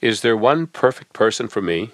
Is there one perfect person for me?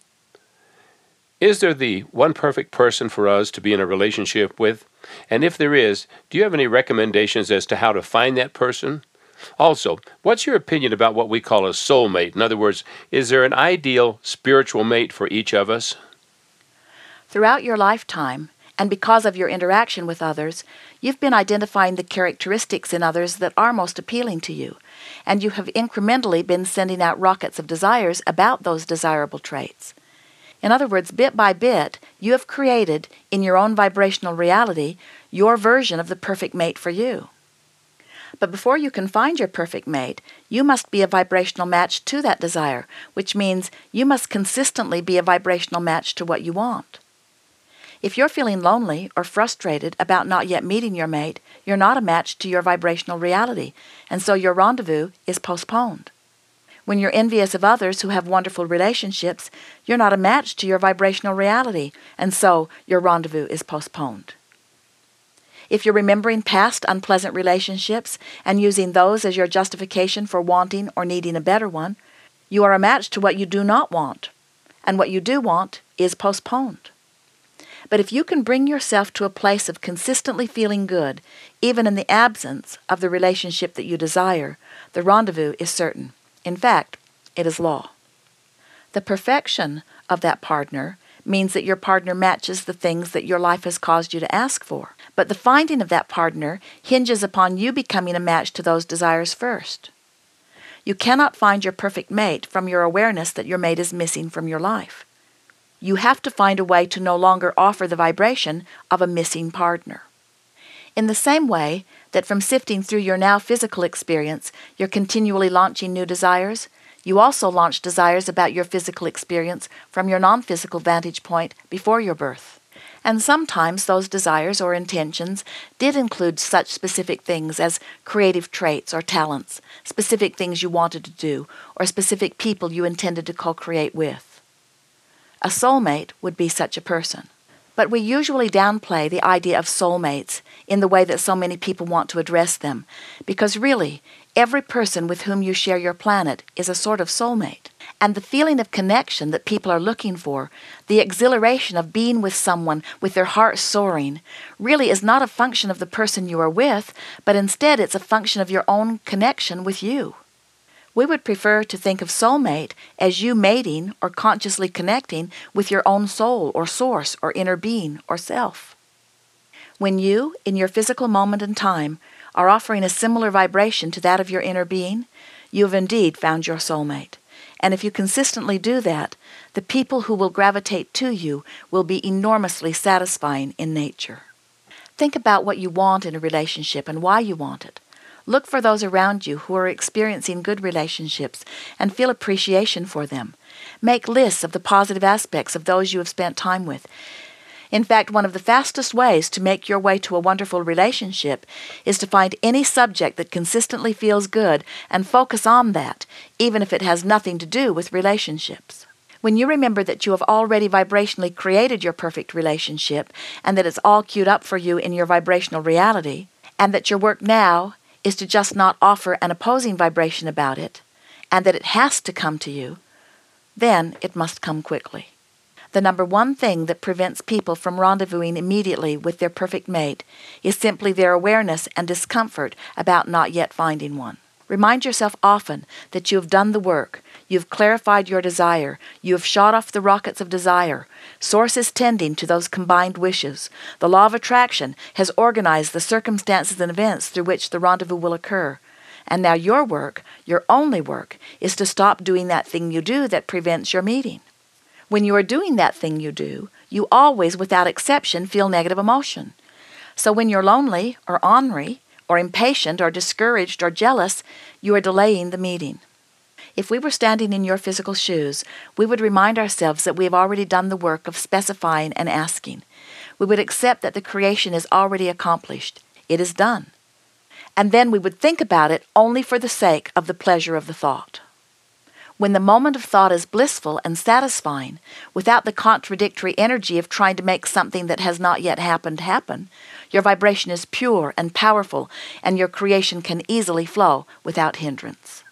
Is there the one perfect person for us to be in a relationship with? And if there is, do you have any recommendations as to how to find that person? Also, what's your opinion about what we call a soulmate? In other words, is there an ideal spiritual mate for each of us? Throughout your lifetime, and because of your interaction with others, you've been identifying the characteristics in others that are most appealing to you, and you have incrementally been sending out rockets of desires about those desirable traits. In other words, bit by bit, you have created, in your own vibrational reality, your version of the perfect mate for you. But before you can find your perfect mate, you must be a vibrational match to that desire, which means you must consistently be a vibrational match to what you want. If you're feeling lonely or frustrated about not yet meeting your mate, you're not a match to your vibrational reality, and so your rendezvous is postponed. When you're envious of others who have wonderful relationships, you're not a match to your vibrational reality, and so your rendezvous is postponed. If you're remembering past unpleasant relationships and using those as your justification for wanting or needing a better one, you are a match to what you do not want, and what you do want is postponed. But if you can bring yourself to a place of consistently feeling good, even in the absence of the relationship that you desire, the rendezvous is certain. In fact, it is law. The perfection of that partner means that your partner matches the things that your life has caused you to ask for. But the finding of that partner hinges upon you becoming a match to those desires first. You cannot find your perfect mate from your awareness that your mate is missing from your life. You have to find a way to no longer offer the vibration of a missing partner. In the same way that from sifting through your now physical experience, you're continually launching new desires, you also launch desires about your physical experience from your non-physical vantage point before your birth. And sometimes those desires or intentions did include such specific things as creative traits or talents, specific things you wanted to do, or specific people you intended to co-create with. A soulmate would be such a person. But we usually downplay the idea of soulmates in the way that so many people want to address them, because really, every person with whom you share your planet is a sort of soulmate. And the feeling of connection that people are looking for, the exhilaration of being with someone with their heart soaring, really is not a function of the person you are with, but instead it's a function of your own connection with you. We would prefer to think of soulmate as you mating or consciously connecting with your own soul or source or inner being or self. When you, in your physical moment in time, are offering a similar vibration to that of your inner being, you have indeed found your soulmate. And if you consistently do that, the people who will gravitate to you will be enormously satisfying in nature. Think about what you want in a relationship and why you want it. Look for those around you who are experiencing good relationships and feel appreciation for them. Make lists of the positive aspects of those you have spent time with. In fact, one of the fastest ways to make your way to a wonderful relationship is to find any subject that consistently feels good and focus on that, even if it has nothing to do with relationships. When you remember that you have already vibrationally created your perfect relationship and that it's all queued up for you in your vibrational reality, and that your work now is to just not offer an opposing vibration about it, and that it has to come to you, then it must come quickly. The number one thing that prevents people from rendezvousing immediately with their perfect mate is simply their awareness and discomfort about not yet finding one. Remind yourself often that you have done the work, you have clarified your desire, you have shot off the rockets of desire. Source is tending to those combined wishes. The law of attraction has organized the circumstances and events through which the rendezvous will occur. And now your work, your only work, is to stop doing that thing you do that prevents your meeting. When you are doing that thing you do, you always, without exception, feel negative emotion. So when you're lonely or ornery or impatient or discouraged or jealous, you are delaying the meeting. If we were standing in your physical shoes, we would remind ourselves that we have already done the work of specifying and asking. We would accept that the creation is already accomplished. It is done. And then we would think about it only for the sake of the pleasure of the thought. When the moment of thought is blissful and satisfying, without the contradictory energy of trying to make something that has not yet happened happen, your vibration is pure and powerful, and your creation can easily flow without hindrance.